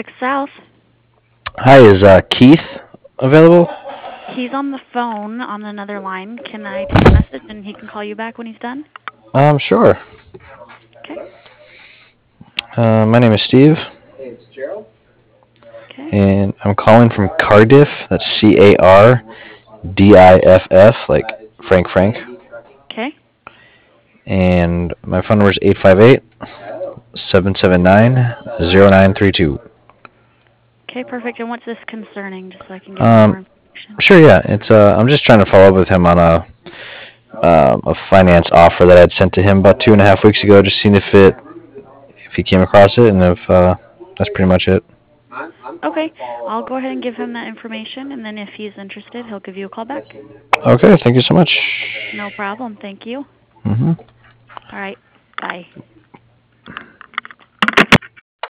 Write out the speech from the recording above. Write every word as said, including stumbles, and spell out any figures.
six South. Hi, is uh, Keith available? He's on the phone on another line. Can I take a message and he can call you back when he's done? Um, sure. Okay. Uh, my name is Steve, Okay. and I'm calling from Cardiff. That's C A R D I F F, like Frank Frank. Okay. And my phone number is eight five eight, seven seven nine, zero nine three two. Okay, perfect. And what's this concerning, just so I can give him more Um, information? sure, yeah. It's uh, I'm just trying to follow up with him on a um, a finance offer that I'd sent to him about two and a half weeks ago. Just seeing if it if he came across it, and if uh, that's pretty much it. Okay. I'll go ahead and give him that information, and then if he's interested, he'll give you a call back. Okay, thank you so much. No problem. Thank you. hmm All right. Bye.